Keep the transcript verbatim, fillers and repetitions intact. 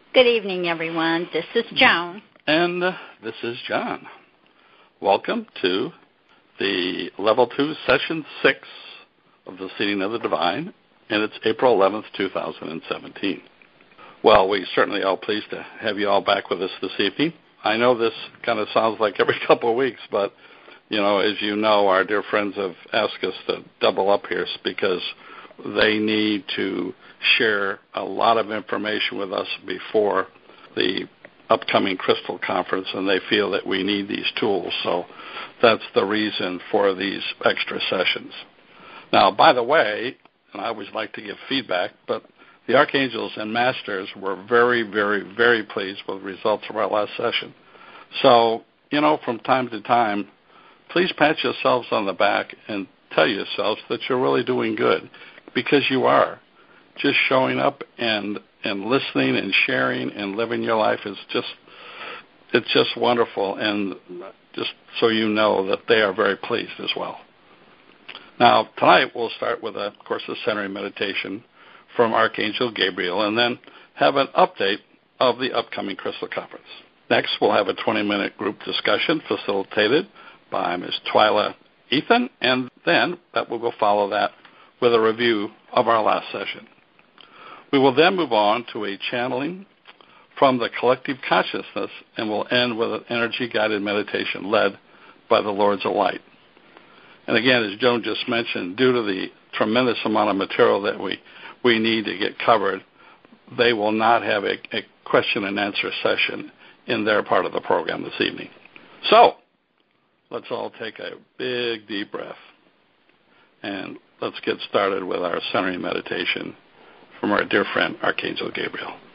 Good evening, everyone. This is Joan. And uh, this is John. Welcome to the Level two, Session six of the Seating of the Divine, and it's April eleventh, two thousand seventeen. Well, we certainly are pleased to have you all back with us this evening. I know this kind of sounds like every couple of weeks, but, you know, as you know, our dear friends have asked us to double up here because they need to share a lot of information with us before the upcoming Crystal Conference, and they feel that we need these tools. So that's the reason for these extra sessions. Now, by the way, and I always like to give feedback, but the Archangels and Masters were very, very, very pleased with the results of our last session. So, you know, from time to time, please pat yourselves on the back and tell yourselves that you're really doing good, because you are. Just showing up and and listening and sharing and living your life is just, it's just wonderful. And just so you know that they are very pleased as well. Now, tonight we'll start with, a, of course, a centering meditation from Archangel Gabriel, and then have an update of the upcoming Crystal Conference. Next, we'll have a twenty-minute group discussion facilitated by Miz Twyla Ethan, and then that will go follow that with a review of our last session. We will then move on to a channeling from the collective consciousness, and we'll end with an energy-guided meditation led by the Lords of Light. And again, as Joan just mentioned, due to the tremendous amount of material that we, we need to get covered, they will not have a, a question and answer session in their part of the program this evening. So, let's all take a big, deep breath, and let's get started with our centering meditation from our dear friend, Archangel Gabriel.